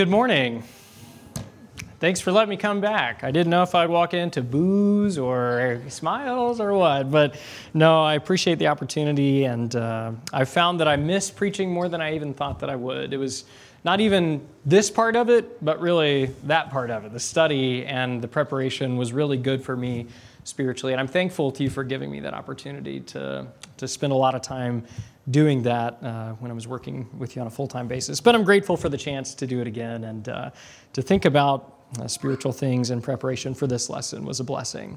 Good morning. Thanks for letting me come back. I didn't know if I'd walk into boos or smiles or what, but no, I appreciate the opportunity, and I found that I miss preaching more than I even thought that I would. It was not even this part of it, but really that part of it. The study and the preparation was really good for me spiritually, and I'm thankful to you for giving me that opportunity to spend a lot of time doing that when I was working with you on a full-time basis. But I'm grateful for the chance to do it again, and to think about spiritual things in preparation for this lesson was a blessing.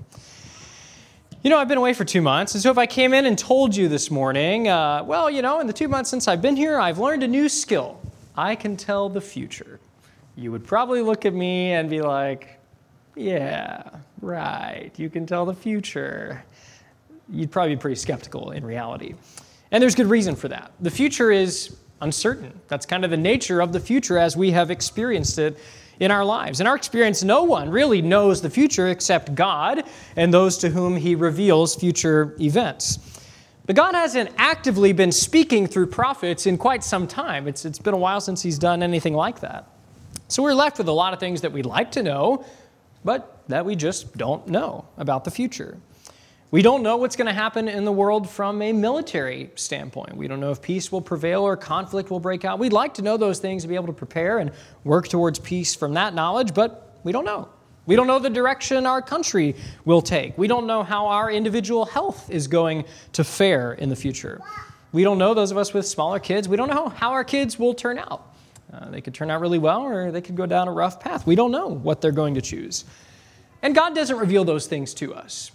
You know, I've been away for 2 months, and so if I came in and told you this morning, in the 2 months since I've been here, I've learned a new skill. I can tell the future. You would probably look at me and be like, yeah, right, you can tell the future. You'd probably be pretty skeptical in reality. And there's good reason for that. The future is uncertain. That's kind of the nature of the future as we have experienced it in our lives. In our experience, no one really knows the future except God and those to whom He reveals future events. But God hasn't actively been speaking through prophets in quite some time. It's been a while since He's done anything like that. So we're left with a lot of things that we'd like to know, but that we just don't know about the future. We don't know what's going to happen in the world from a military standpoint. We don't know if peace will prevail or conflict will break out. We'd like to know those things to be able to prepare and work towards peace from that knowledge, but we don't know. We don't know the direction our country will take. We don't know how our individual health is going to fare in the future. We don't know, those of us with smaller kids, we don't know how our kids will turn out. They could turn out really well, or they could go down a rough path. We don't know what they're going to choose. And God doesn't reveal those things to us.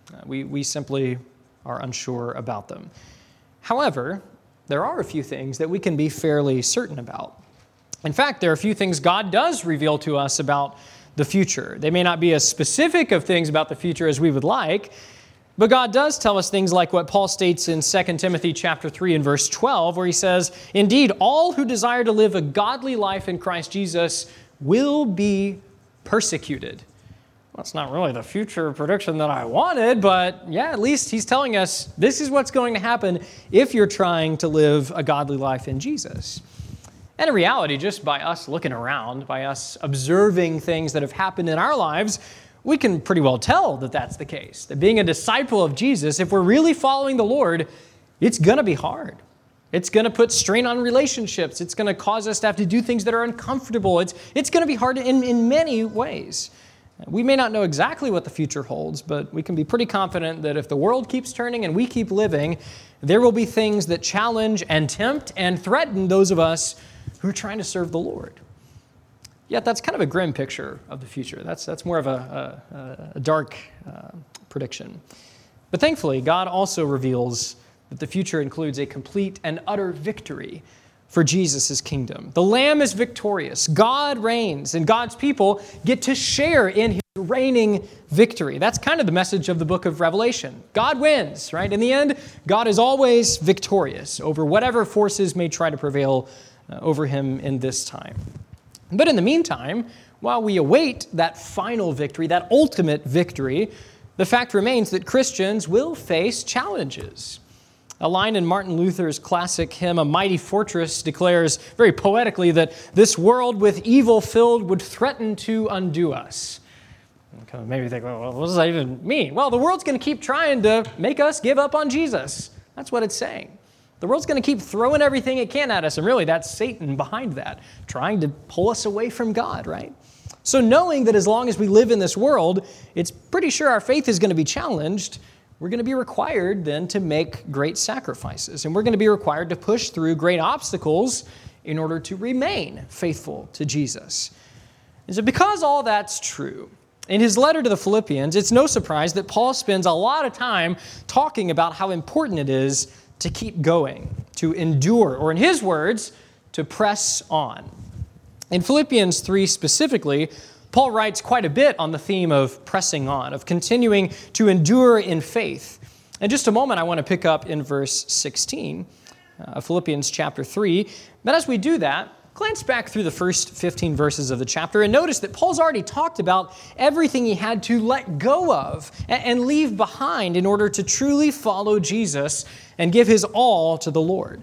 We simply are unsure about them. However, there are a few things that we can be fairly certain about. In fact, there are a few things God does reveal to us about the future. They may not be as specific of things about the future as we would like, but God does tell us things like what Paul states in 2 Timothy chapter 3 and verse 12, where he says, "Indeed, all who desire to live a godly life in Christ Jesus will be persecuted." Well, it's not really the future prediction that I wanted, but yeah, at least he's telling us this is what's going to happen if you're trying to live a godly life in Jesus. And in reality, just by us looking around, by us observing things that have happened in our lives, we can pretty well tell that that's the case. That being a disciple of Jesus, if we're really following the Lord, it's going to be hard. It's going to put strain on relationships. It's going to cause us to have to do things that are uncomfortable. It's going to be hard in many ways. We may not know exactly what the future holds, but we can be pretty confident that if the world keeps turning and we keep living, there will be things that challenge and tempt and threaten those of us who are trying to serve the Lord. Yet that's kind of a grim picture of the future. That's more of a dark prediction. But thankfully, God also reveals that the future includes a complete and utter victory for Jesus' kingdom. The Lamb is victorious. God reigns, and God's people get to share in His reigning victory. That's kind of the message of the book of Revelation. God wins, right? In the end, God is always victorious over whatever forces may try to prevail over Him in this time. But in the meantime, while we await that final victory, that ultimate victory, the fact remains that Christians will face challenges. A line in Martin Luther's classic hymn, "A Mighty Fortress," declares very poetically that this world with evil filled would threaten to undo us. And kind of maybe think, well, what does that even mean? Well, the world's going to keep trying to make us give up on Jesus. That's what it's saying. The world's going to keep throwing everything it can at us, and really that's Satan behind that, trying to pull us away from God, right? So knowing that as long as we live in this world, it's pretty sure our faith is going to be challenged, we're going to be required then to make great sacrifices. And we're going to be required to push through great obstacles in order to remain faithful to Jesus. And so because all that's true, in his letter to the Philippians, it's no surprise that Paul spends a lot of time talking about how important it is to keep going, to endure, or in his words, to press on. In Philippians 3 specifically, Paul writes quite a bit on the theme of pressing on, of continuing to endure in faith. In just a moment, I want to pick up in verse 16, Philippians chapter 3. But as we do that, glance back through the first 15 verses of the chapter and notice that Paul's already talked about everything he had to let go of and leave behind in order to truly follow Jesus and give his all to the Lord.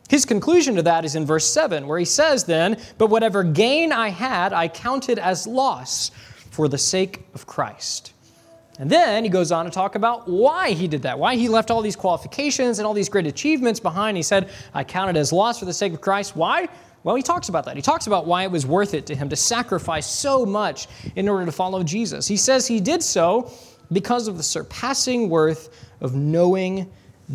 His conclusion to that is in verse 7, where he says then, "But whatever gain I had, I counted as loss for the sake of Christ." And then he goes on to talk about why he did that, why he left all these qualifications and all these great achievements behind. He said, "I counted as loss for the sake of Christ." Why? Well, he talks about that. He talks about why it was worth it to him to sacrifice so much in order to follow Jesus. He says he did so because of the surpassing worth of knowing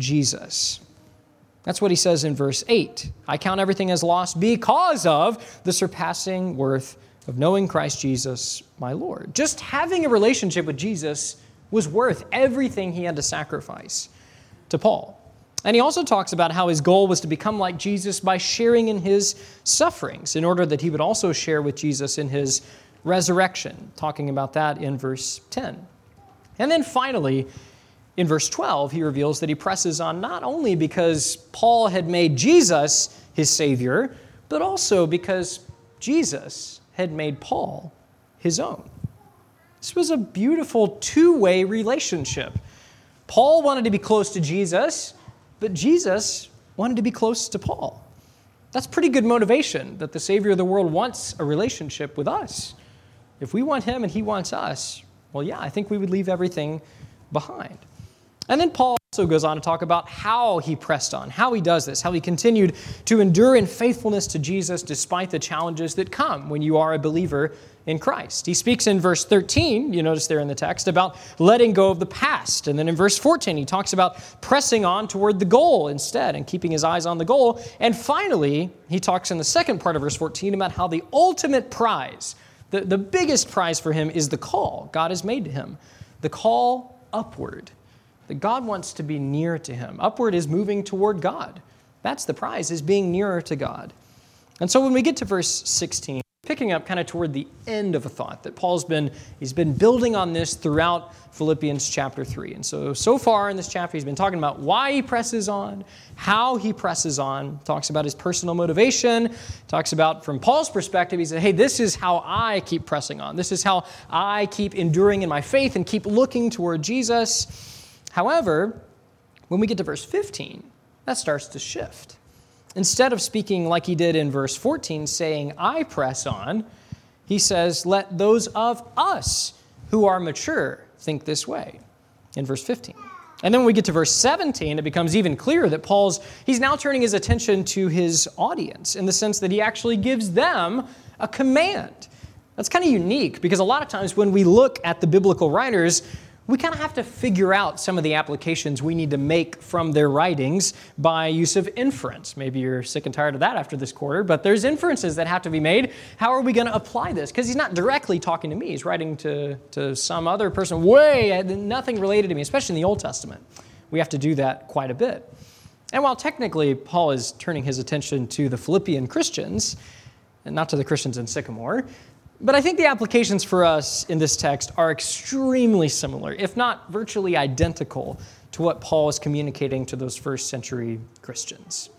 Jesus. That's what he says in verse 8. "I count everything as loss because of the surpassing worth of knowing Christ Jesus, my Lord." Just having a relationship with Jesus was worth everything he had to sacrifice to Paul. And he also talks about how his goal was to become like Jesus by sharing in his sufferings in order that he would also share with Jesus in his resurrection, talking about that in verse 10. And then finally, in verse 12, he reveals that he presses on not only because Paul had made Jesus his Savior, but also because Jesus had made Paul his own. This was a beautiful two-way relationship. Paul wanted to be close to Jesus, but Jesus wanted to be close to Paul. That's pretty good motivation, that the Savior of the world wants a relationship with us. If we want him and he wants us, well, yeah, I think we would leave everything behind. And then Paul also goes on to talk about how he pressed on, how he does this, how he continued to endure in faithfulness to Jesus despite the challenges that come when you are a believer in Christ. He speaks in verse 13, you notice there in the text, about letting go of the past. And then in verse 14, he talks about pressing on toward the goal instead and keeping his eyes on the goal. And finally, he talks in the second part of verse 14 about how the ultimate prize, the biggest prize for him is the call God has made to him, the call upward. That God wants to be near to him. Upward is moving toward God. That's the prize, is being nearer to God. And so when we get to verse 16, picking up kind of toward the end of a thought that he's been building on this throughout Philippians chapter 3. And so far in this chapter, he's been talking about why he presses on, how he presses on, talks about his personal motivation, talks about from Paul's perspective, he said, hey, this is how I keep pressing on. This is how I keep enduring in my faith and keep looking toward Jesus. However, when we get to verse 15, that starts to shift. Instead of speaking like he did in verse 14, saying, I press on, he says, let those of us who are mature think this way, in verse 15. And then when we get to verse 17, it becomes even clearer that he's now turning his attention to his audience in the sense that he actually gives them a command. That's kind of unique because a lot of times when we look at the biblical writers, we kind of have to figure out some of the applications we need to make from their writings by use of inference. Maybe you're sick and tired of that after this quarter, but there's inferences that have to be made. How are we going to apply this? Because he's not directly talking to me. He's writing to some other person nothing related to me, especially in the Old Testament. We have to do that quite a bit. And while technically Paul is turning his attention to the Philippian Christians, and not to the Christians in Sycamore, but I think the applications for us in this text are extremely similar, if not virtually identical, to what Paul is communicating to those first century Christians.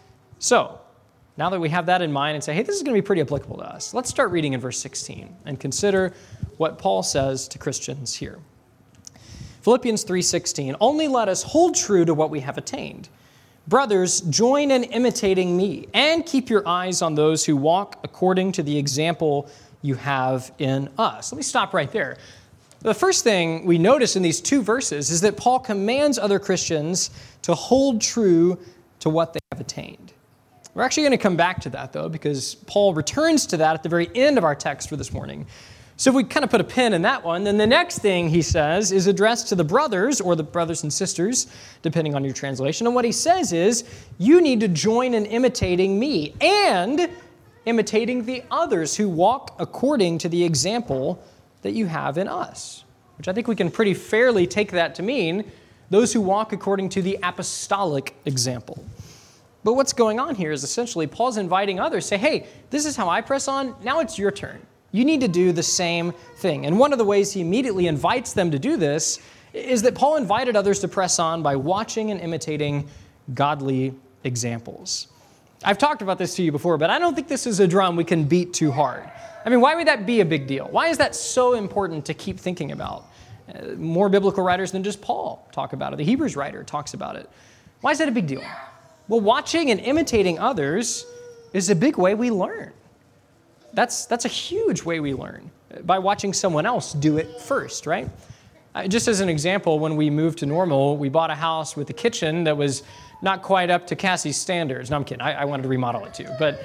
So, now that we have that in mind and say, hey, this is going to be pretty applicable to us, let's start reading in verse 16 and consider what Paul says to Christians here. Philippians 3:16, only let us hold true to what we have attained. Brothers, join in imitating me and keep your eyes on those who walk according to the example you have in us. Let me stop right there. The first thing we notice in these two verses is that Paul commands other Christians to hold true to what they have attained. We're actually going to come back to that, though, because Paul returns to that at the very end of our text for this morning. So if we kind of put a pin in that one, then the next thing he says is addressed to the brothers, or the brothers and sisters, depending on your translation. And what he says is, you need to join in imitating me and imitating the others who walk according to the example that you have in us, which I think we can pretty fairly take that to mean those who walk according to the apostolic example. But what's going on here is essentially Paul's inviting others, say, hey, this is how I press on, now it's your turn. You need to do the same thing. And one of the ways he immediately invites them to do this is that Paul invited others to press on by watching and imitating godly examples. I've talked about this to you before, but I don't think this is a drum we can beat too hard. I mean, why would that be a big deal? Why is that so important to keep thinking about? More biblical writers than just Paul talk about it. The Hebrews writer talks about it. Why is that a big deal? Well, watching and imitating others is a big way we learn. That's a huge way we learn, by watching someone else do it first, right? Just as an example, when we moved to Normal, we bought a house with a kitchen that was not quite up to Cassie's standards. No, I'm kidding. I wanted to remodel it too. But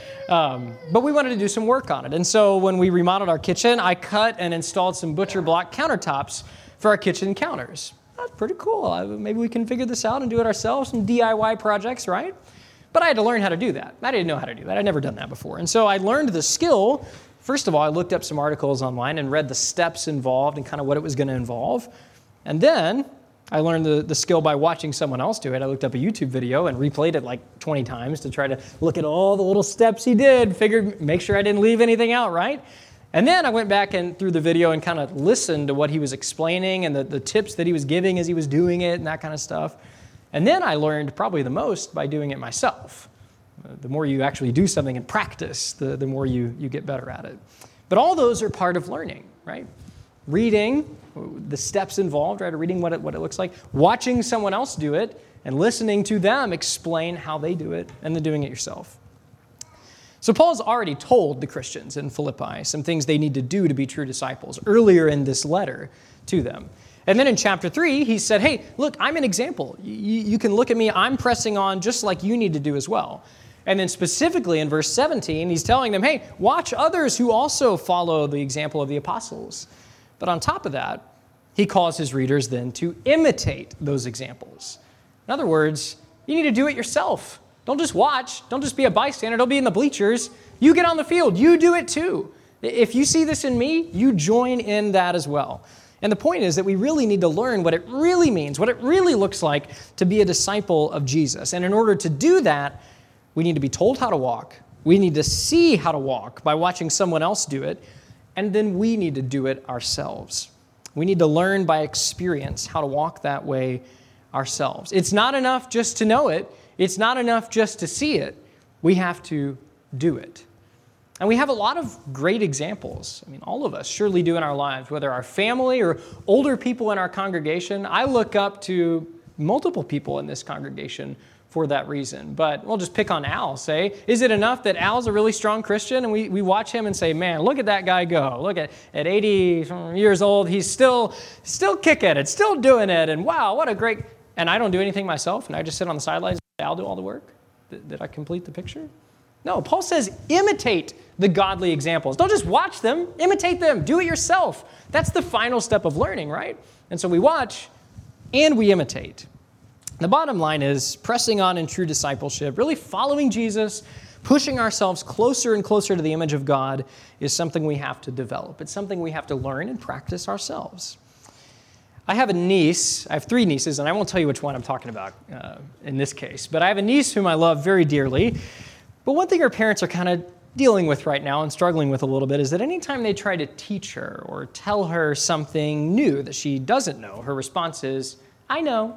we wanted to do some work on it. And so when we remodeled our kitchen, I cut and installed some butcher block countertops for our kitchen counters. That's pretty cool. Maybe we can figure this out and do it ourselves, some DIY projects, right? But I had to learn how to do that. I didn't know how to do that. I'd never done that before. And so I learned the skill. First of all, I looked up some articles online and read the steps involved and kind of what it was going to involve. And then I learned the skill by watching someone else do it. I looked up a YouTube video and replayed it like 20 times to try to look at all the little steps he did, figured, make sure I didn't leave anything out, right? And then I went back and through the video and kind of listened to what he was explaining and the tips that he was giving as he was doing it and that kind of stuff. And then I learned probably the most by doing it myself. The more you actually do something in practice, the more you get better at it. But all those are part of learning, right? Reading, the steps involved, right? Reading what it looks like, watching someone else do it, and listening to them explain how they do it, and then doing it yourself. So Paul's already told the Christians in Philippi some things they need to do to be true disciples earlier in this letter to them. And then in chapter 3, he said, hey, look, I'm an example. You can look at me. I'm pressing on just like you need to do as well. And then specifically in verse 17, he's telling them, hey, watch others who also follow the example of the apostles. But on top of that, he calls his readers then to imitate those examples. In other words, you need to do it yourself. Don't just watch. Don't just be a bystander. Don't be in the bleachers. You get on the field. You do it too. If you see this in me, you join in that as well. And the point is that we really need to learn what it really means, what it really looks like to be a disciple of Jesus. And in order to do that, we need to be told how to walk. We need to see how to walk by watching someone else do it. And then we need to do it ourselves. We need to learn by experience how to walk that way ourselves. It's not enough just to know it. It's not enough just to see it. We have to do it. And we have a lot of great examples. I mean, all of us surely do in our lives, whether our family or older people in our congregation. I look up to multiple people in this congregation for that reason. But we'll just pick on Al, say, is it enough that Al's a really strong Christian and we watch him and say, man, look at that guy go. Look at 80 years old, he's still kicking it, still doing it, and wow, what a great... And I don't do anything myself, and I just sit on the sidelines and Al do all the work? Did I complete the picture? No, Paul says imitate the godly examples. Don't just watch them, imitate them, do it yourself. That's the final step of learning, right? And so we watch and we imitate. The bottom line is pressing on in true discipleship, really following Jesus, pushing ourselves closer and closer to the image of God is something we have to develop. It's something we have to learn and practice ourselves. I have a niece. I have 3 nieces, and I won't tell you which one I'm talking about in this case. But I have a niece whom I love very dearly. But one thing her parents are kind of dealing with right now and struggling with a little bit is that anytime they try to teach her or tell her something new that she doesn't know, her response is, I know.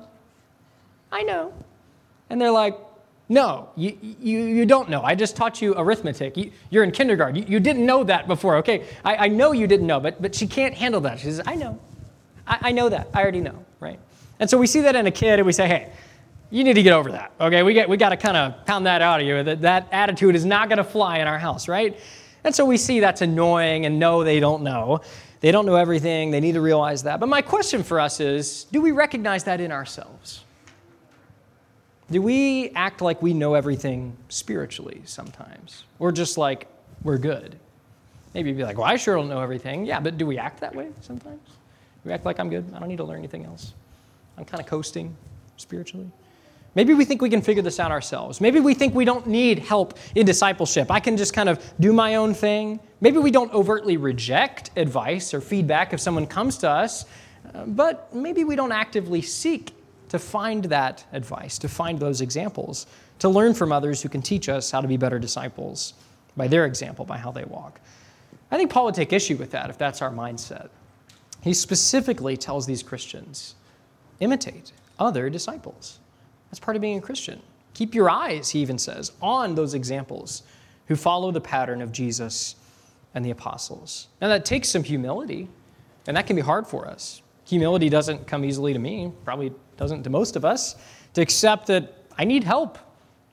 And they're like, no, you don't know. I just taught you arithmetic. You're in kindergarten. You didn't know that before. Okay, I know you didn't know, but she can't handle that. She says, I know. I know that. I already know, right? And so we see that in a kid and we say, hey, you need to get over that, okay? We got to kind of pound that out of you. That attitude is not going to fly in our house, right? And so we see that's annoying and no, they don't know. They don't know everything. They need to realize that. But my question for us is, do we recognize that in ourselves? Do we act like we know everything spiritually sometimes? Or just like we're good? Maybe you'd be like, well, I sure don't know everything. Yeah, but do we act that way sometimes? Do we act like I'm good? I don't need to learn anything else. I'm kind of coasting spiritually. Maybe we think we can figure this out ourselves. Maybe we think we don't need help in discipleship. I can just kind of do my own thing. Maybe we don't overtly reject advice or feedback if someone comes to us, but maybe we don't actively seek to find that advice, to find those examples, to learn from others who can teach us how to be better disciples by their example, by how they walk. I think Paul would take issue with that if that's our mindset. He specifically tells these Christians, imitate other disciples. That's part of being a Christian. Keep your eyes, he even says, on those examples who follow the pattern of Jesus and the apostles. Now that takes some humility, and that can be hard for us. Humility doesn't come easily to me, probably doesn't to most of us, to accept that I need help.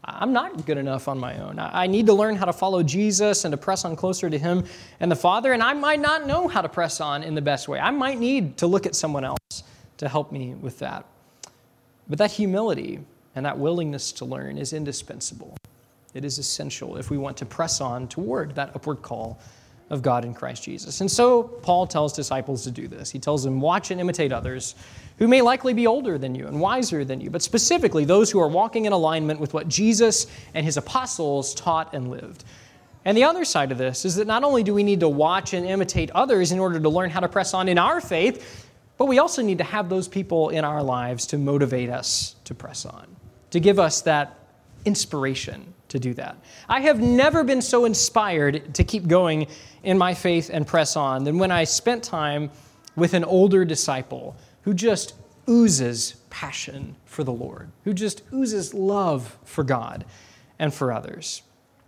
I'm not good enough on my own. I need to learn how to follow Jesus and to press on closer to him and the Father, and I might not know how to press on in the best way. I might need to look at someone else to help me with that. But that humility and that willingness to learn is indispensable. It is essential if we want to press on toward that upward call of God in Christ Jesus. And so Paul tells disciples to do this. He tells them, watch and imitate others who may likely be older than you and wiser than you, but specifically those who are walking in alignment with what Jesus and his apostles taught and lived. And the other side of this is that not only do we need to watch and imitate others in order to learn how to press on in our faith, but we also need to have those people in our lives to motivate us to press on, to give us that inspiration to do that. I have never been so inspired to keep going in my faith and press on than when I spent time with an older disciple who just oozes passion for the Lord, who just oozes love for God and for others.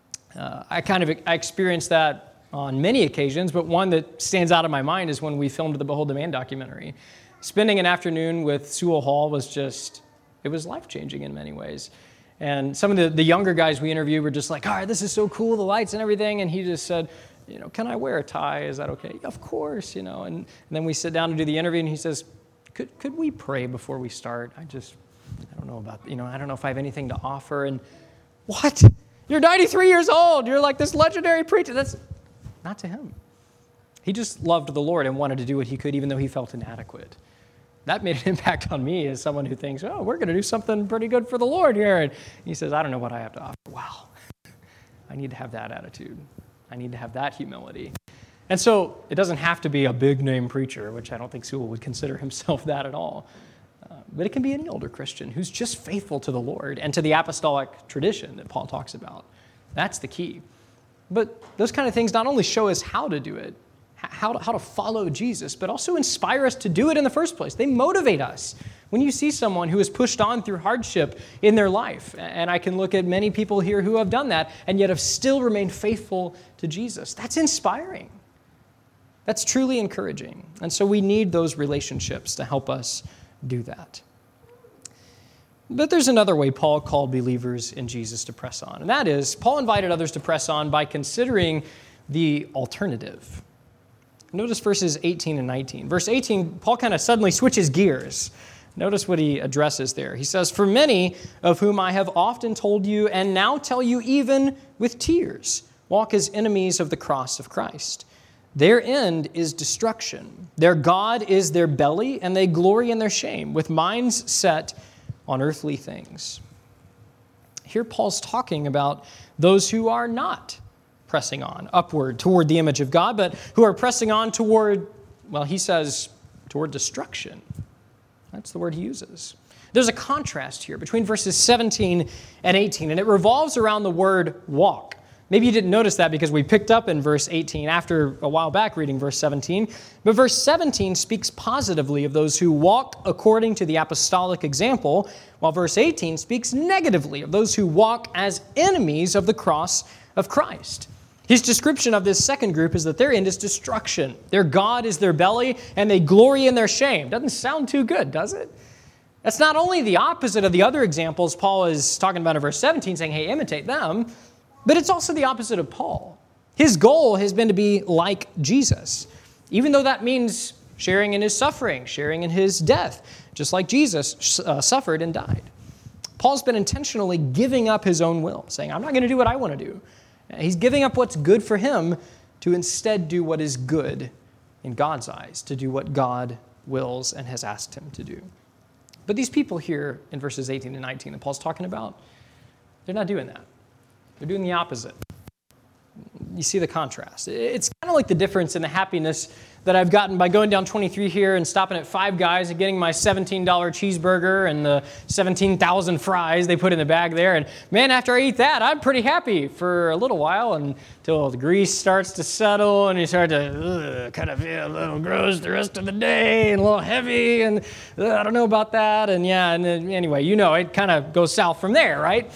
I experienced that on many occasions, but one that stands out in my mind is when we filmed the Behold the Man documentary. Spending an afternoon with Sewell Hall was life-changing in many ways. And some of the younger guys we interviewed were just like, all right, this is so cool, the lights and everything. And he just said, can I wear a tie? Is that okay? Of course, And then we sit down to do the interview and he says, could we pray before we start? I don't know about, I don't know if I have anything to offer. And what? You're 93 years old. You're like this legendary preacher. That's not to him. He just loved the Lord and wanted to do what he could, even though he felt inadequate. That made an impact on me as someone who thinks, we're going to do something pretty good for the Lord here. And he says, I don't know what I have to offer. Wow. I need to have that attitude. I need to have that humility. And so it doesn't have to be a big-name preacher, which I don't think Sewell would consider himself that at all. But it can be any older Christian who's just faithful to the Lord and to the apostolic tradition that Paul talks about. That's the key. But those kind of things not only show us how to do it, how to follow Jesus, but also inspire us to do it in the first place. They motivate us. When you see someone who has pushed on through hardship in their life, and I can look at many people here who have done that and yet have still remained faithful to Jesus, that's inspiring. That's truly encouraging. And so we need those relationships to help us do that. But there's another way Paul called believers in Jesus to press on, and that is Paul invited others to press on by considering the alternative. Notice verses 18 and 19. Verse 18, Paul kind of suddenly switches gears. Notice what he addresses there. He says, "For many of whom I have often told you and now tell you even with tears, walk as enemies of the cross of Christ. Their end is destruction. Their God is their belly, and they glory in their shame, with minds set on earthly things." Here Paul's talking about those who are not pressing on upward toward the image of God, but who are pressing on toward, he says, toward destruction. That's the word he uses. There's a contrast here between verses 17 and 18, and it revolves around the word walk. Maybe you didn't notice that because we picked up in verse 18 after a while back reading verse 17. But verse 17 speaks positively of those who walk according to the apostolic example, while verse 18 speaks negatively of those who walk as enemies of the cross of Christ. His description of this second group is that their end is destruction. Their God is their belly, and they glory in their shame. Doesn't sound too good, does it? That's not only the opposite of the other examples Paul is talking about in verse 17, saying, hey, imitate them, but it's also the opposite of Paul. His goal has been to be like Jesus, even though that means sharing in his suffering, sharing in his death, just like Jesus suffered and died. Paul's been intentionally giving up his own will, saying, I'm not going to do what I want to do. He's giving up what's good for him to instead do what is good in God's eyes, to do what God wills and has asked him to do. But these people here in verses 18 and 19 that Paul's talking about, they're not doing that. They're doing the opposite. You see the contrast. It's kind of like the difference in the happiness that I've gotten by going down 23 here and stopping at Five Guys and getting my $17 cheeseburger and the 17,000 fries they put in the bag there. And man, after I eat that, I'm pretty happy for a little while until the grease starts to settle and you start to kind of feel a little gross the rest of the day and a little heavy and I don't know about that. And anyway, it kind of goes south from there, right?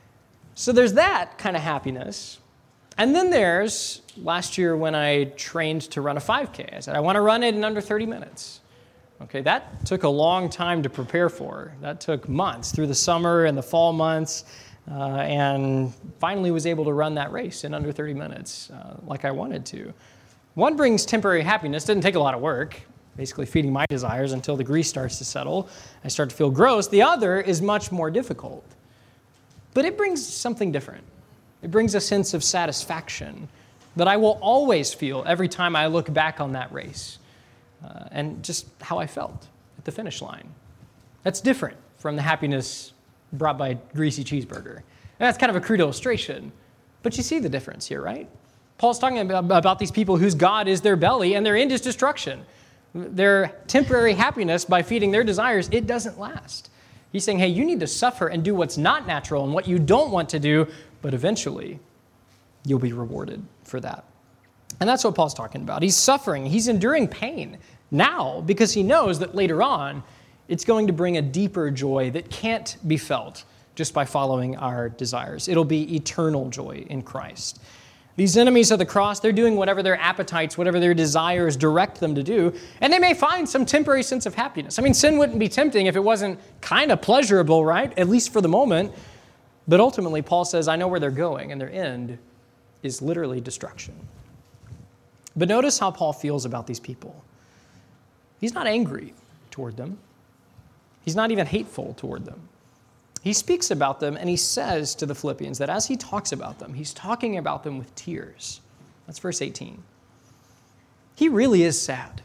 So there's that kind of happiness. And then there's last year when I trained to run a 5K. I said, I want to run it in under 30 minutes. Okay, that took a long time to prepare for. That took months through the summer and the fall months. and finally was able to run that race in under 30 minutes like I wanted to. One brings temporary happiness. Didn't take a lot of work, basically feeding my desires until the grease starts to settle. I start to feel gross. The other is much more difficult, but it brings something different. It brings a sense of satisfaction that I will always feel every time I look back on that race and just how I felt at the finish line. That's different from the happiness brought by a greasy cheeseburger. And that's kind of a crude illustration, but you see the difference here, right? Paul's talking about these people whose God is their belly and their end is destruction. Their temporary happiness by feeding their desires, it doesn't last. He's saying, hey, you need to suffer and do what's not natural and what you don't want to do, but eventually you'll be rewarded for that. And that's what Paul's talking about. He's suffering. He's enduring pain now because he knows that later on it's going to bring a deeper joy that can't be felt just by following our desires. It'll be eternal joy in Christ. These enemies of the cross, they're doing whatever their appetites, whatever their desires direct them to do, and they may find some temporary sense of happiness. I mean, sin wouldn't be tempting if it wasn't kind of pleasurable, right? At least for the moment. But ultimately, Paul says, I know where they're going, and their end is literally destruction. But notice how Paul feels about these people. He's not angry toward them. He's not even hateful toward them. He speaks about them and he says to the Philippians that as he talks about them, he's talking about them with tears. That's verse 18. He really is sad.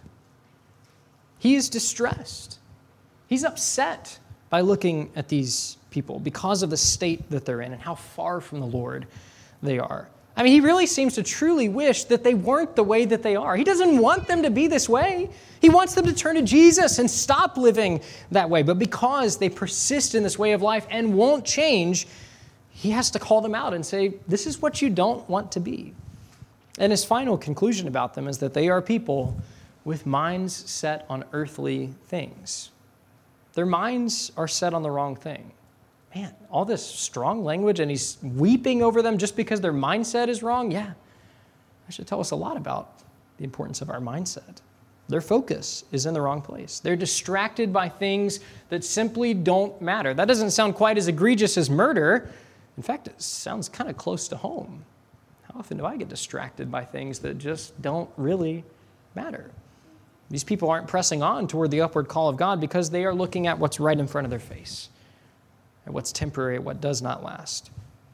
He is distressed. He's upset by looking at these people because of the state that they're in and how far from the Lord they are. I mean, he really seems to truly wish that they weren't the way that they are. He doesn't want them to be this way. He wants them to turn to Jesus and stop living that way. But because they persist in this way of life and won't change, he has to call them out and say, this is what you don't want to be. And his final conclusion about them is that they are people with minds set on earthly things. Their minds are set on the wrong thing. Man, all this strong language and he's weeping over them just because their mindset is wrong? Yeah, that should tell us a lot about the importance of our mindset. Their focus is in the wrong place. They're distracted by things that simply don't matter. That doesn't sound quite as egregious as murder. In fact, it sounds kind of close to home. How often do I get distracted by things that just don't really matter? These people aren't pressing on toward the upward call of God because they are looking at what's right in front of their face, at what's temporary, at what does not last.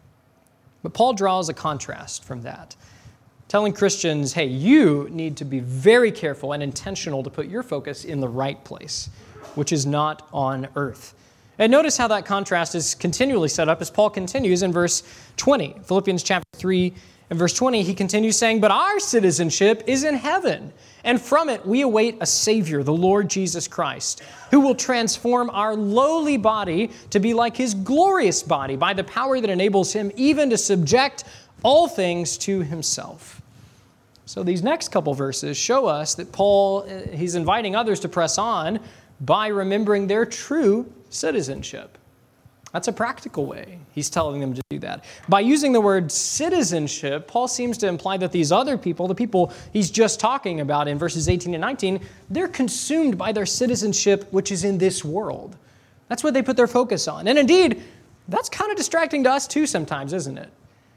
But Paul draws a contrast from that, telling Christians, hey, you need to be very careful and intentional to put your focus in the right place, which is not on earth. And notice how that contrast is continually set up as Paul continues in verse 20. Philippians chapter 3 and verse 20, he continues saying, but our citizenship is in heaven, and from it we await a Savior, the Lord Jesus Christ, who will transform our lowly body to be like his glorious body by the power that enables him even to subject all things to himself. So these next couple verses show us that Paul, he's inviting others to press on by remembering their true citizenship. That's a practical way he's telling them to do that. By using the word citizenship, Paul seems to imply that these other people, the people he's just talking about in verses 18 and 19, they're consumed by their citizenship, which is in this world. That's what they put their focus on. And indeed, that's kind of distracting to us too sometimes, isn't it?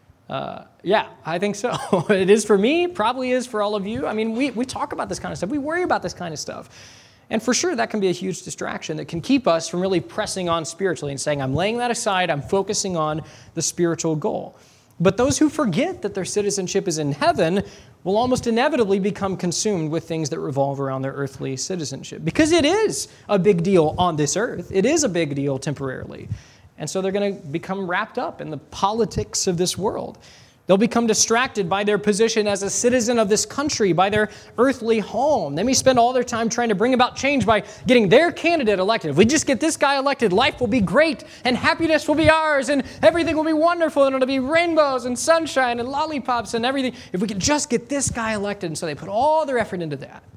Yeah, I think so. It is for me, probably is for all of you. I mean, we talk about this kind of stuff. We worry about this kind of stuff. And for sure, that can be a huge distraction that can keep us from really pressing on spiritually and saying, I'm laying that aside, I'm focusing on the spiritual goal. But those who forget that their citizenship is in heaven will almost inevitably become consumed with things that revolve around their earthly citizenship. Because it is a big deal on this earth. It is a big deal temporarily. And so they're going to become wrapped up in the politics of this world. They'll become distracted by their position as a citizen of this country, by their earthly home. They may spend all their time trying to bring about change by getting their candidate elected. If we just get this guy elected, life will be great, and happiness will be ours, and everything will be wonderful, and it'll be rainbows and sunshine and lollipops and everything. If we could just get this guy elected, and so they put all their effort into that.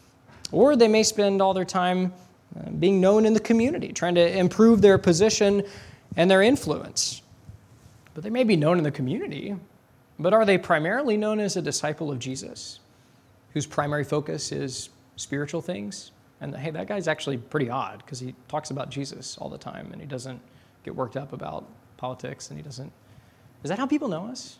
Or they may spend all their time being known in the community, trying to improve their position and their influence. But they may be known in the community, but are they primarily known as a disciple of Jesus, whose primary focus is spiritual things? And hey, that guy's actually pretty odd because he talks about Jesus all the time and he doesn't get worked up about politics, and he doesn't. Is that how people know us?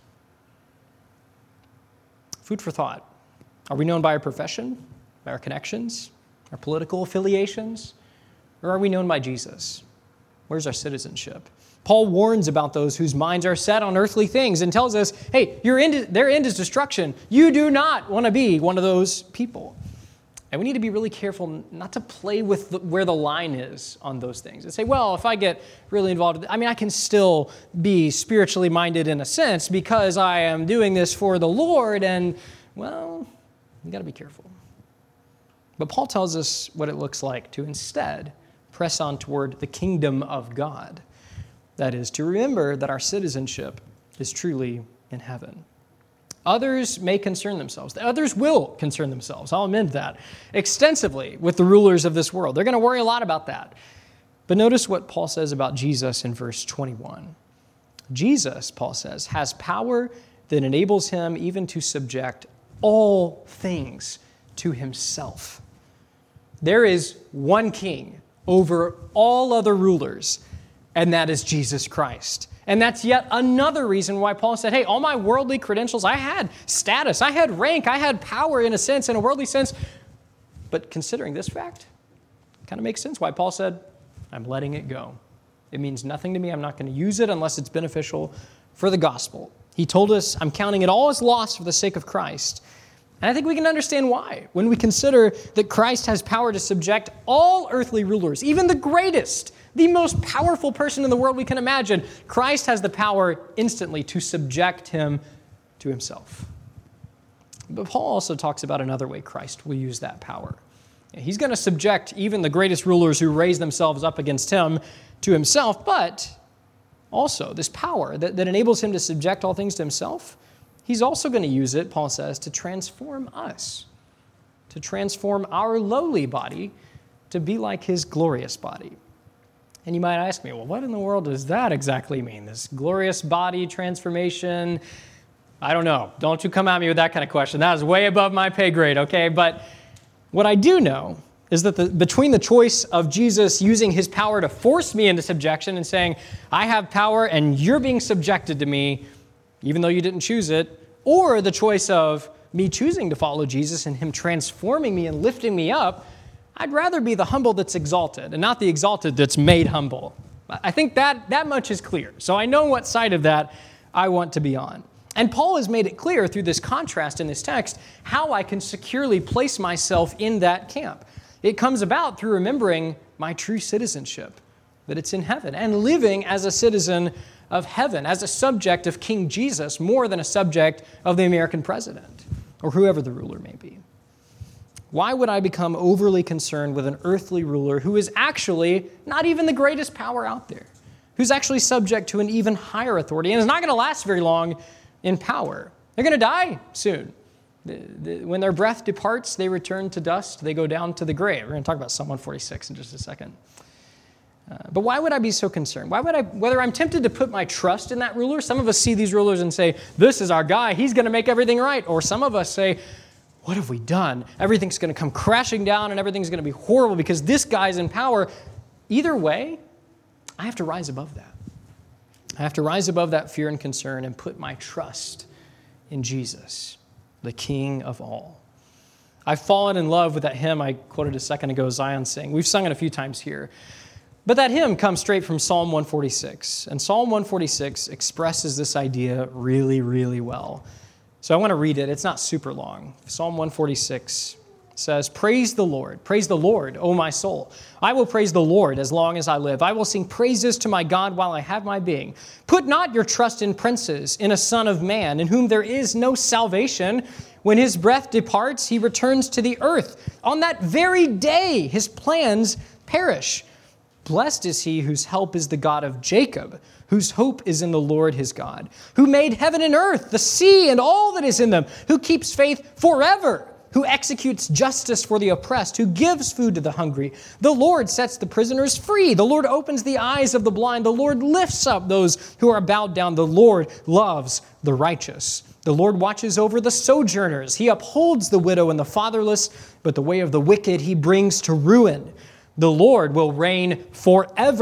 Food for thought. Are we known by our profession, by our connections, our political affiliations, or are we known by Jesus? Where's our citizenship? Paul warns about those whose minds are set on earthly things and tells us, hey, their end is destruction. You do not want to be one of those people. And we need to be really careful not to play with where the line is on those things and say, well, if I get really involved, I can still be spiritually minded in a sense because I am doing this for the Lord. And, well, you got to be careful. But Paul tells us what it looks like to instead press on toward the kingdom of God. That is, to remember that our citizenship is truly in heaven. Others may concern themselves. Others will concern themselves. I'll amend that extensively with the rulers of this world. They're going to worry a lot about that. But notice what Paul says about Jesus in verse 21. Jesus, Paul says, has power that enables him even to subject all things to himself. There is one king over all other rulers, and that is Jesus Christ. And that's yet another reason why Paul said, hey, all my worldly credentials, I had status, I had rank, I had power in a sense, in a worldly sense. But considering this fact, it kind of makes sense why Paul said, I'm letting it go. It means nothing to me. I'm not going to use it unless it's beneficial for the gospel. He told us, I'm counting it all as loss for the sake of Christ. And I think we can understand why when we consider that Christ has power to subject all earthly rulers, even the greatest, the most powerful person in the world we can imagine. Christ has the power instantly to subject him to himself. But Paul also talks about another way Christ will use that power. He's going to subject even the greatest rulers who raise themselves up against him to himself, but also this power that enables him to subject all things to himself, he's also going to use it, Paul says, to transform us, to transform our lowly body to be like his glorious body. And you might ask me, well, what in the world does that exactly mean? This glorious body transformation? I don't know. Don't you come at me with that kind of question. That is way above my pay grade, okay? But what I do know is that between the choice of Jesus using his power to force me into subjection and saying, I have power and you're being subjected to me, even though you didn't choose it, or the choice of me choosing to follow Jesus and him transforming me and lifting me up, I'd rather be the humble that's exalted and not the exalted that's made humble. I think that much is clear. So I know what side of that I want to be on. And Paul has made it clear through this contrast in this text how I can securely place myself in that camp. It comes about through remembering my true citizenship, that it's in heaven, and living as a citizen of heaven, as a subject of King Jesus, more than a subject of the American president or whoever the ruler may be. Why would I become overly concerned with an earthly ruler who is actually not even the greatest power out there, who's actually subject to an even higher authority and is not going to last very long in power? They're going to die soon. When their breath departs, they return to dust. They go down to the grave. We're going to talk about Psalm 146 in just a second. But why would I be so concerned? Whether I'm tempted to put my trust in that ruler, some of us see these rulers and say, this is our guy, he's going to make everything right. Or some of us say, what have we done? Everything's going to come crashing down and everything's going to be horrible because this guy's in power. Either way, I have to rise above that. I have to rise above that fear and concern and put my trust in Jesus, the King of all. I've fallen in love with that hymn I quoted a second ago, Zion Sing. We've sung it a few times here. But that hymn comes straight from Psalm 146. And Psalm 146 expresses this idea really, really well. So I want to read it. It's not super long. Psalm 146 says, praise the Lord, O my soul. I will praise the Lord as long as I live. I will sing praises to my God while I have my being. Put not your trust in princes, in a son of man, in whom there is no salvation. When his breath departs, he returns to the earth. On that very day, his plans perish. Blessed is he whose help is the God of Jacob, whose hope is in the Lord his God, who made heaven and earth, the sea and all that is in them, who keeps faith forever, who executes justice for the oppressed, who gives food to the hungry. The Lord sets the prisoners free. The Lord opens the eyes of the blind. The Lord lifts up those who are bowed down. The Lord loves the righteous. The Lord watches over the sojourners. He upholds the widow and the fatherless, but the way of the wicked he brings to ruin. The Lord will reign forever.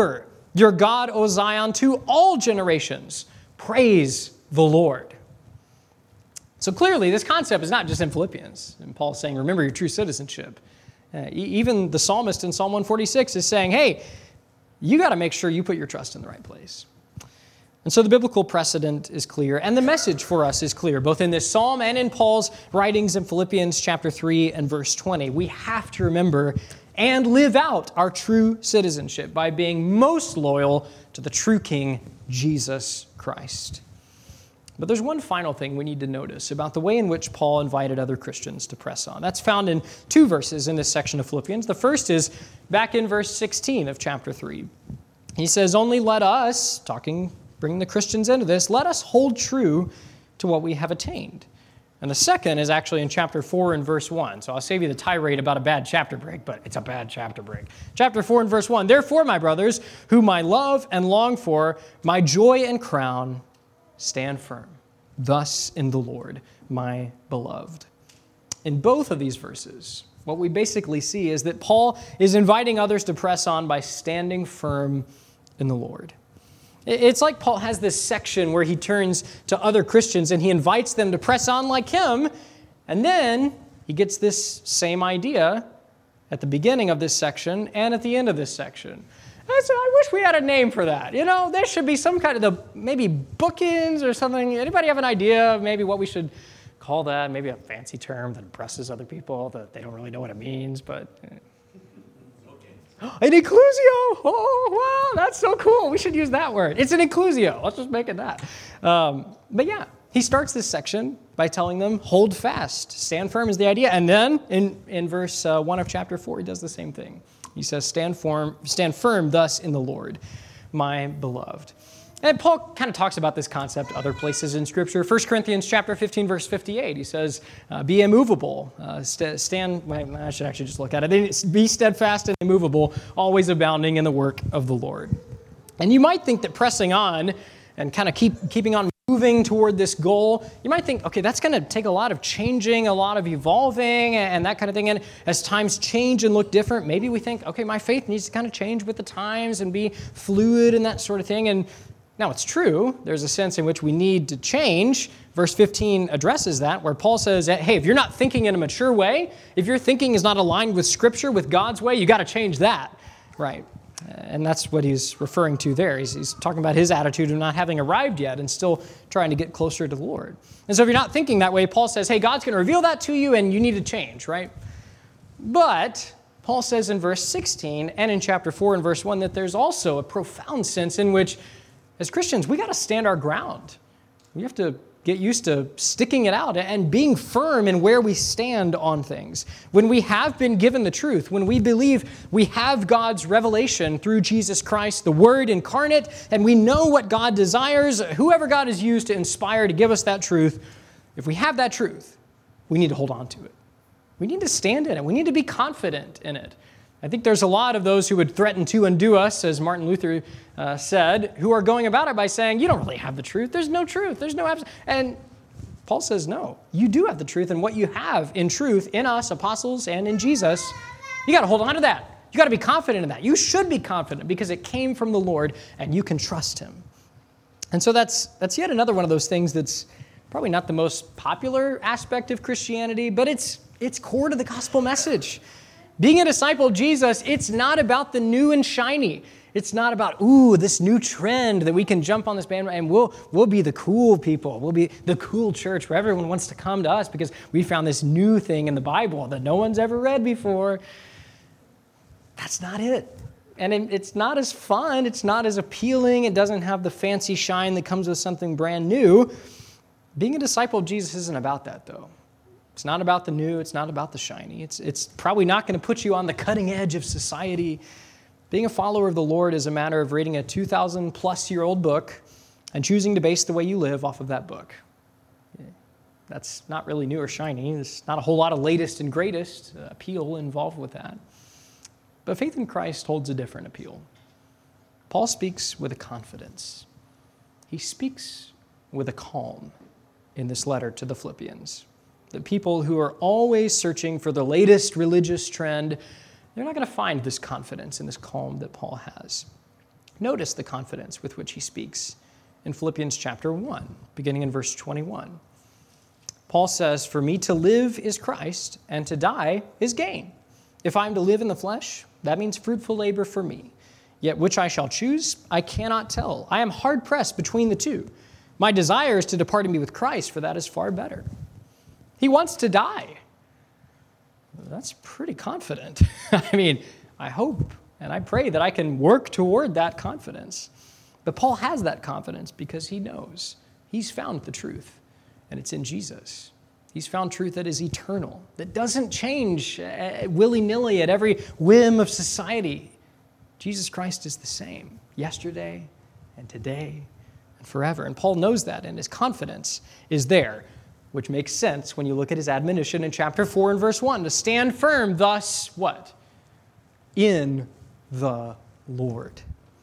your God, O Zion, to all generations. Praise the Lord. So clearly, this concept is not just in Philippians. And Paul's saying, remember your true citizenship. Even the psalmist in Psalm 146 is saying, hey, you got to make sure you put your trust in the right place. And so the biblical precedent is clear, and the message for us is clear, both in this psalm and in Paul's writings in Philippians chapter 3 and verse 20. We have to remember and live out our true citizenship by being most loyal to the true King, Jesus Christ. But there's one final thing we need to notice about the way in which Paul invited other Christians to press on. That's found in two verses in this section of Philippians. The first is back in verse 16 of chapter 3. He says, only let us, bringing the Christians into this, let us hold true to what we have attained. And the second is actually in chapter 4 and verse 1. So I'll save you the tirade about a bad chapter break, but it's a bad chapter break. Chapter 4 and verse 1, therefore, my brothers, whom I love and long for, my joy and crown, stand firm, thus in the Lord, my beloved. In both of these verses, what we basically see is that Paul is inviting others to press on by standing firm in the Lord. It's like Paul has this section where he turns to other Christians and he invites them to press on like him, and then he gets this same idea at the beginning of this section and at the end of this section. I wish we had a name for that. You know, there should be some kind of maybe bookends or something. Anybody have an idea of maybe what we should call that? Maybe a fancy term that impresses other people that they don't really know what it means, but... An inclusio! Oh, wow, that's so cool. We should use that word. It's an inclusio. Let's just make it that. But yeah, he starts this section by telling them, hold fast. Stand firm is the idea. And then in verse 1 of chapter 4, he does the same thing. He says, stand firm thus in the Lord, my beloved. And Paul kind of talks about this concept other places in Scripture. 1 Corinthians chapter 15, verse 58, he says, be immovable. I should actually just look at it. Be steadfast and immovable, always abounding in the work of the Lord. And you might think that pressing on and kind of keeping on moving toward this goal, you might think, okay, that's going to take a lot of changing, a lot of evolving, and that kind of thing. And as times change and look different, maybe we think, okay, my faith needs to kind of change with the times and be fluid and that sort of thing. And now, it's true. There's a sense in which we need to change. Verse 15 addresses that, where Paul says, hey, if you're not thinking in a mature way, if your thinking is not aligned with Scripture, with God's way, you got to change that, right? And that's what he's referring to there. He's talking about his attitude of not having arrived yet and still trying to get closer to the Lord. And so if you're not thinking that way, Paul says, hey, God's going to reveal that to you and you need to change, right? But Paul says in verse 16 and in chapter 4 and verse 1 that there's also a profound sense in which as Christians, we got to stand our ground. We have to get used to sticking it out and being firm in where we stand on things. When we have been given the truth, when we believe we have God's revelation through Jesus Christ, the Word incarnate, and we know what God desires, whoever God has used to inspire to give us that truth, if we have that truth, we need to hold on to it. We need to stand in it. We need to be confident in it. I think there's a lot of those who would threaten to undo us, as Martin Luther said, who are going about it by saying, you don't really have the truth. There's no truth. There's no absolute. And Paul says, no, you do have the truth. And what you have in truth in us, apostles, and in Jesus, you got to hold on to that. You got to be confident in that. You should be confident because it came from the Lord and you can trust him. And so that's yet another one of those things that's probably not the most popular aspect of Christianity, but it's core to the gospel message. Being a disciple of Jesus, it's not about the new and shiny. It's not about, this new trend that we can jump on this bandwagon and we'll be the cool people. We'll be the cool church where everyone wants to come to us because we found this new thing in the Bible that no one's ever read before. That's not it. And it's not as fun. It's not as appealing. It doesn't have the fancy shine that comes with something brand new. Being a disciple of Jesus isn't about that, though. It's not about the new. It's not about the shiny. It's probably not going to put you on the cutting edge of society. Being a follower of the Lord is a matter of reading a 2,000-plus-year-old book and choosing to base the way you live off of that book. That's not really new or shiny. There's not a whole lot of latest and greatest appeal involved with that. But faith in Christ holds a different appeal. Paul speaks with a confidence. He speaks with a calm in this letter to the Philippians. The people who are always searching for the latest religious trend, they're not going to find this confidence and this calm that Paul has. Notice the confidence with which he speaks in Philippians chapter 1, beginning in verse 21. Paul says, "For me to live is Christ, and to die is gain. If I am to live in the flesh, that means fruitful labor for me. Yet which I shall choose, I cannot tell. I am hard-pressed between the two. My desire is to depart and be with Christ, for that is far better." He wants to die. That's pretty confident. I mean, I hope and I pray that I can work toward that confidence. But Paul has that confidence because he knows he's found the truth, and it's in Jesus. He's found truth that is eternal, that doesn't change willy-nilly at every whim of society. Jesus Christ is the same yesterday and today and forever. And Paul knows that, and his confidence is there, which makes sense when you look at his admonition in chapter 4 and verse 1, to stand firm, thus what? In the Lord.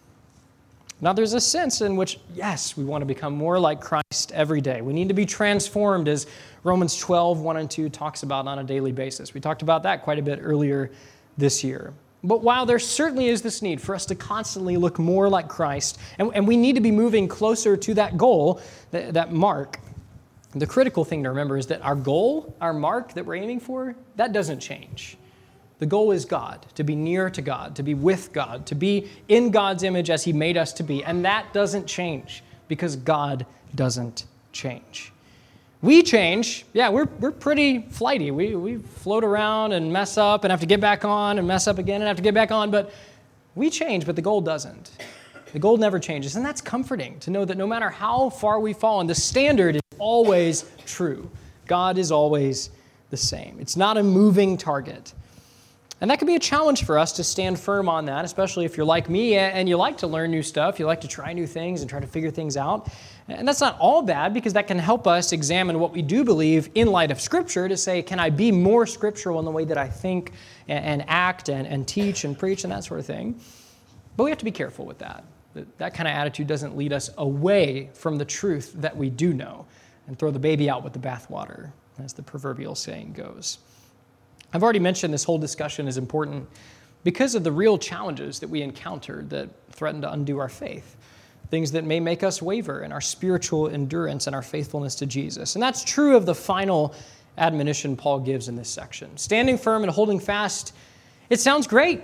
Now, there's a sense in which, yes, we want to become more like Christ every day. We need to be transformed, as Romans 12, 1 and 2 talks about on a daily basis. We talked about that quite a bit earlier this year. But while there certainly is this need for us to constantly look more like Christ, and we need to be moving closer to that goal, that mark, the critical thing to remember is that our goal, our mark that we're aiming for, that doesn't change. The goal is God, to be near to God, to be with God, to be in God's image as he made us to be. And that doesn't change because God doesn't change. We change. Yeah, we're pretty flighty. We float around and mess up and have to get back on and mess up again and have to get back on. But we change, but the goal doesn't. The goal never changes. And that's comforting to know that no matter how far we've fallen, the standard is always true. God is always the same. It's not a moving target. And that can be a challenge for us to stand firm on that, especially if you're like me and you like to learn new stuff, you like to try new things and try to figure things out. And that's not all bad because that can help us examine what we do believe in light of Scripture to say, can I be more scriptural in the way that I think and act and teach and preach and that sort of thing? But we have to be careful with that. That kind of attitude doesn't lead us away from the truth that we do know and throw the baby out with the bathwater, as the proverbial saying goes. I've already mentioned this whole discussion is important because of the real challenges that we encounter that threaten to undo our faith, things that may make us waver in our spiritual endurance and our faithfulness to Jesus. And that's true of the final admonition Paul gives in this section. Standing firm and holding fast, it sounds great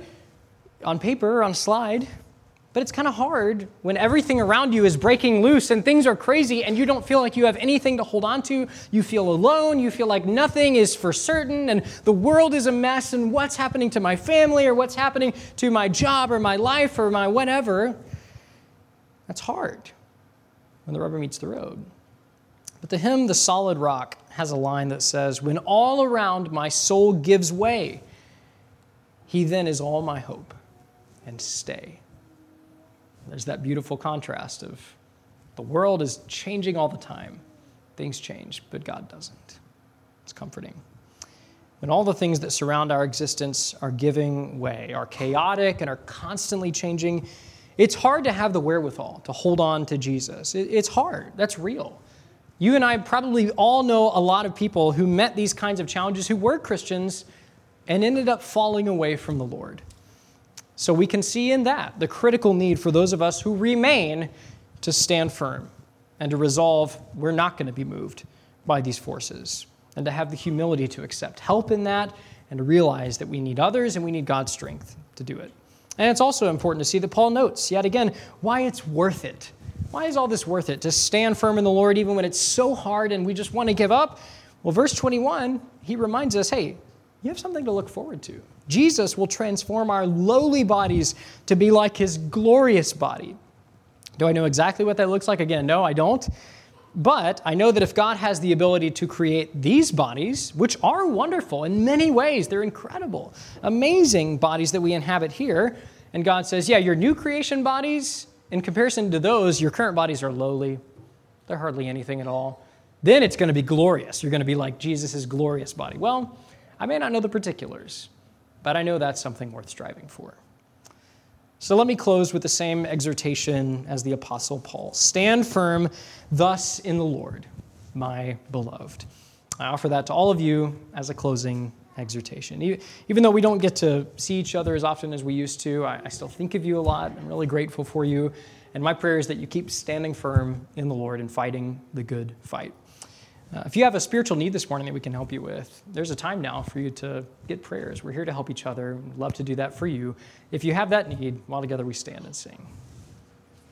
on paper, on a slide, but it's kind of hard when everything around you is breaking loose and things are crazy and you don't feel like you have anything to hold on to. You feel alone. You feel like nothing is for certain and the world is a mess and what's happening to my family or what's happening to my job or my life or my whatever. That's hard when the rubber meets the road. But the hymn, "The Solid Rock," has a line that says, "When all around my soul gives way, he then is all my hope and stay." There's that beautiful contrast of the world is changing all the time. Things change, but God doesn't. It's comforting. When all the things that surround our existence are giving way, are chaotic and are constantly changing, it's hard to have the wherewithal to hold on to Jesus. It's hard. That's real. You and I probably all know a lot of people who met these kinds of challenges, who were Christians and ended up falling away from the Lord. So we can see in that the critical need for those of us who remain to stand firm and to resolve we're not going to be moved by these forces and to have the humility to accept help in that and to realize that we need others and we need God's strength to do it. And it's also important to see that Paul notes, yet again, why it's worth it. Why is all this worth it? To stand firm in the Lord even when it's so hard and we just want to give up? Well, verse 21, he reminds us, hey, you have something to look forward to. Jesus will transform our lowly bodies to be like his glorious body. Do I know exactly what that looks like? Again, no, I don't. But I know that if God has the ability to create these bodies, which are wonderful in many ways, they're incredible, amazing bodies that we inhabit here, and God says, yeah, your new creation bodies, in comparison to those, your current bodies are lowly. They're hardly anything at all. Then it's going to be glorious. You're going to be like Jesus' glorious body. Well, I may not know the particulars, but I know that's something worth striving for. So let me close with the same exhortation as the Apostle Paul. Stand firm thus in the Lord, my beloved. I offer that to all of you as a closing exhortation. Even though we don't get to see each other as often as we used to, I still think of you a lot. I'm really grateful for you. And my prayer is that you keep standing firm in the Lord and fighting the good fight. If you have a spiritual need this morning that we can help you with, there's a time now for you to get prayers. We're here to help each other. We'd love to do that for you. If you have that need, while together we stand and sing.